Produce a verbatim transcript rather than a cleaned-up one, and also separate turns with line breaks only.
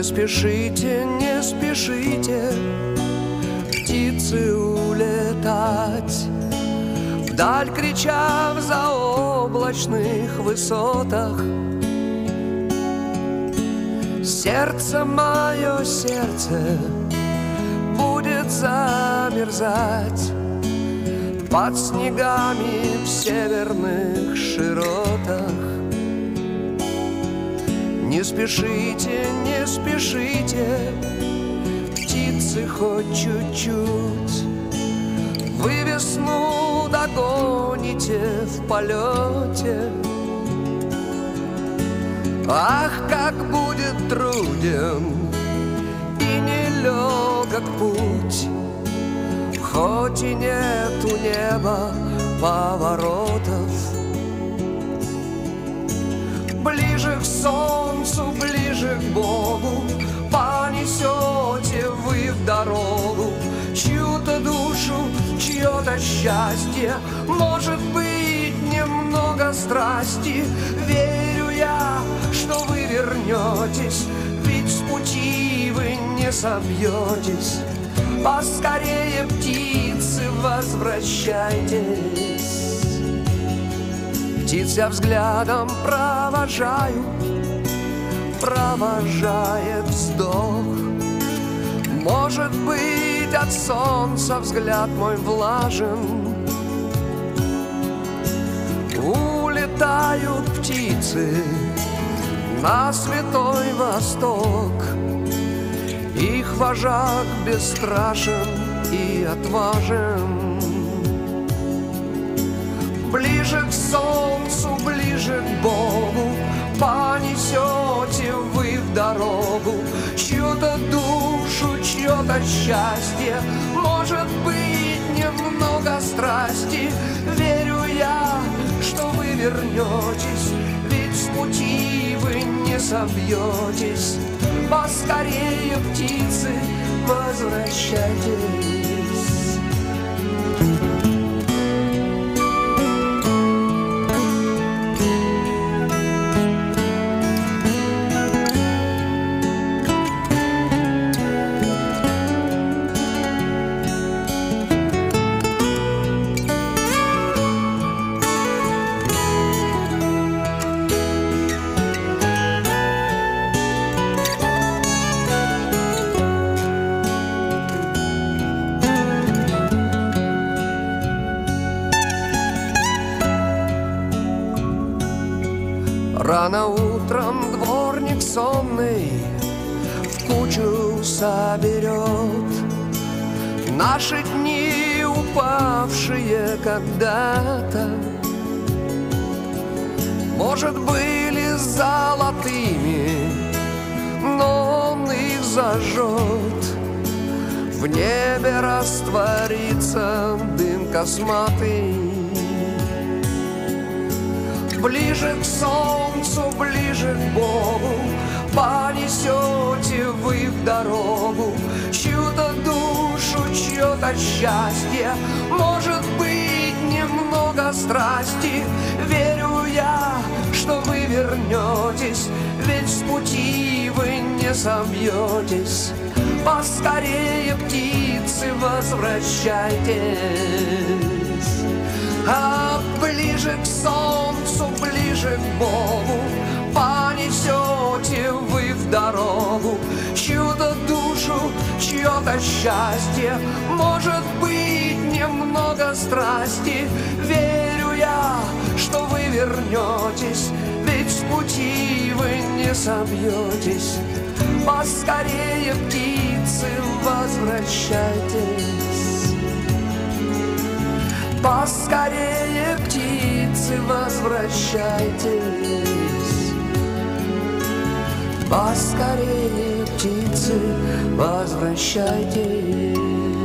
спешите, не спешите, птицы улетать, вдаль крича в заоблачных высотах. Сердце мое, сердце будет замерзать под снегами в северных широтах. Не спешите, не спешите, птицы хоть чуть-чуть, вы весну догоните в полете. Ах, как будет труден и нелегок путь, хоть и нет у неба поворотов. Ближе к солнцу, ближе к Богу понесете вы в дорогу чью-то душу, чье-то счастье, может быть, немного страсти. Верю я, что вы вернетесь, ведь с пути вы не собьетесь. Поскорее, птицы, возвращайтесь. Птиц я взглядом провожаю, провожает вздох. Может быть, от солнца взгляд мой влажен. Улетают птицы на святой Восток. Их вожак бесстрашен и отважен. Ближе к солнцу, ближе к Богу понесете вы в дорогу чью-то душу, чье-то счастье, может быть, немного страсти. Верю я, что вы вернетесь, ведь с пути вы не собьетесь. Поскорее, птицы, возвращайтесь. Рано утром дворник сонный в кучу соберет наши дни, упавшие когда-то. Может, были золотыми, но он их зажжет. В небе растворится дым косматый. Ближе к солнцу, ближе к Богу понесете вы в дорогу чью-то душу, чье-то счастье, может быть, немного страсти. Верю я, что вы вернетесь, ведь с пути вы не собьетесь. Поскорее, птицы, возвращайтесь. А ближе к солнцу, ближе к Богу понесете вы в дорогу чью-то душу, чье-то счастье, может быть, немного страсти. Верю я, что вы вернетесь, ведь с пути вы не собьетесь. Поскорее, птицы, возвращайтесь. Поскорее, птицы, возвращайтесь. Поскорее, птицы, возвращайтесь.